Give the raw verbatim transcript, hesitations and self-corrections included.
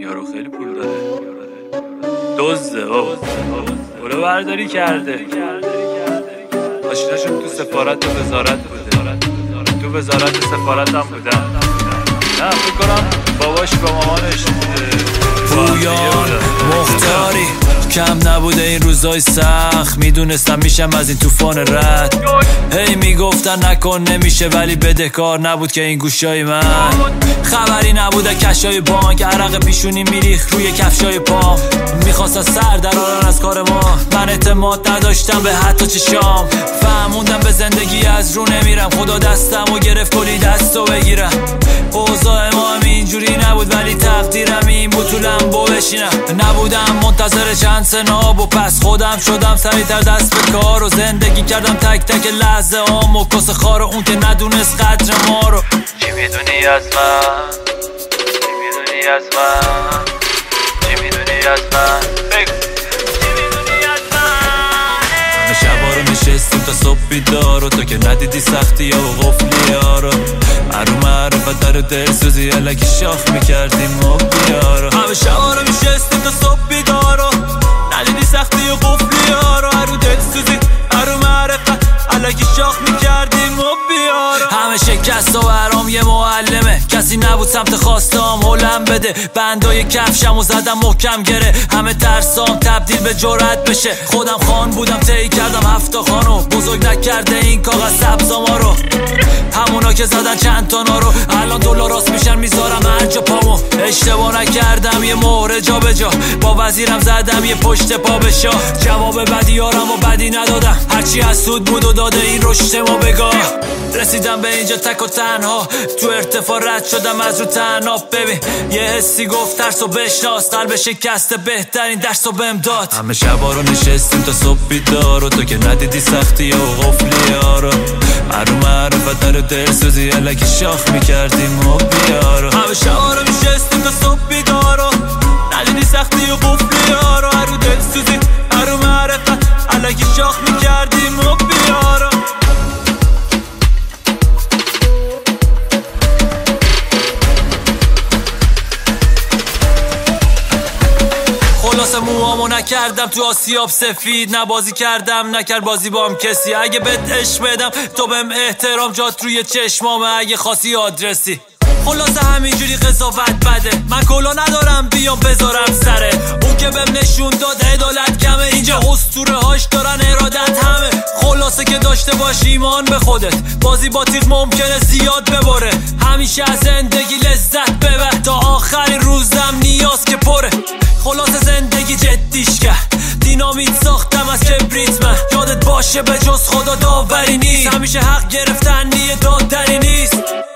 یارو خیلی پول داره، دزده بابا، برو برداری کرده. ماشیناشون تو سفارت و وزارت بوده، تو وزارت و سفارت هم بودن. نه فکر کنم باباش با مامانش پویان مختاری کم نبوده این روزای سخت، میدونستم میشم از این طوفان رد. هی میگفتن نکن نمیشه، ولی بدهکار نبود که این گوشای من. خبری نبوده کشای بانک، عرق پیشونی میریخ روی کفشای پام. میخواستن سر درارن از کار ما، من اعتماد نداشتم به حتی چشام. فهموندم به زندگی از رو نمیرم، خدا دستم و گرفت کلی دستو بگیرم. اوضاع ما هم اینجوری نبود، ولی تقدیرم این بود تو لمبو بشینم. نبودم منتظر چند سناب و پس خودم شدم سریعتر دست به کار. و زندگی کردم تک تک لحظه آم و کس خار اون که ندونست قدر ما رو. چی میدونی از من؟ چی میدونی از من؟ چی میدونی از من؟ بگو چی میدونی از من؟ همه شبا رو نشستیم تا صبح بیدار و تو که ندیدی سختی و غفلی ها رو. هرو معرفت در دلسوزی علکی شاخ میکردیم و بیارو. همه شبا رو نشستیم تا صبح بیدار و ندیدی سختی و غفلی ها رو. هرو دلسوزی هرو معرفت علکی شاخ میکردیم و بیارو. همه شکست و برام یه معلمه، کسی نبود سمت خواستم هلم بده. بندای کفشم و زدم محکم گره، همه ترسام تبدیل به جرأت بشه. خودم خان بودم طی کردم هفتا خانو، بزرگ نکرده این کاغذ سبزا ما رو. همونا که زدن چند تا نارو، الان دلار راست میشن میذارم هر جا پامو. اشتباه نکردم یه مهره جا به جا، با وزیرم زدم یه پشت پا به شا. جواب بدیارم و بدی ندادم، هرچی از سود بود و داده این رشد ما بگاه. رسیدم به اینجا تک و تنها، تو ارتفاع رد شدم از رو تناب. ببین یه حسی گفت ترس و بشناس، قلب شکسته بهترین درس و بهم داد. همه شبا رو نشستیم تا صبح بیدار و تو که ندیدی سختی و غفلی ها رو. هرو معرفت در دلسوزی علکی شاخ میکردیم و بیارو. همه شبا رو نشستیم تا صبح بیدار و ندیدی سختی و غفلی ها رو. هرو دلسوزی هرو معرفت علکی شاخ میکردیم و بیارو. خلاصه موامو نکردم تو آسیاب سفید، نبازی کردم نکرد بازی بام کسی. اگه بهت عشق بدم تو بهم احترام، جات روی چشمامه اگه خاصی آدرسی. خلاصه همینجوری قضاوت بده، من کلا ندارم بیام بذارم سره. اون که بهم نشون داد عدالت کمه، اینجا اسطوره هاش دارن ارادت همه. خلاصه که داشته باش ایمان به خودت، بازی با تیغ ممکنه زیاد ببره. همیشه از زندگی لذت ببر تا آخرین روزم نیاز که پره. خلاصه زندگی جدیش کرد، دینامیت ساختم از کبریت من. یادت باشه به جز خدا داوری نیست، همیشه حق گرفتن نیه دادنی نیست.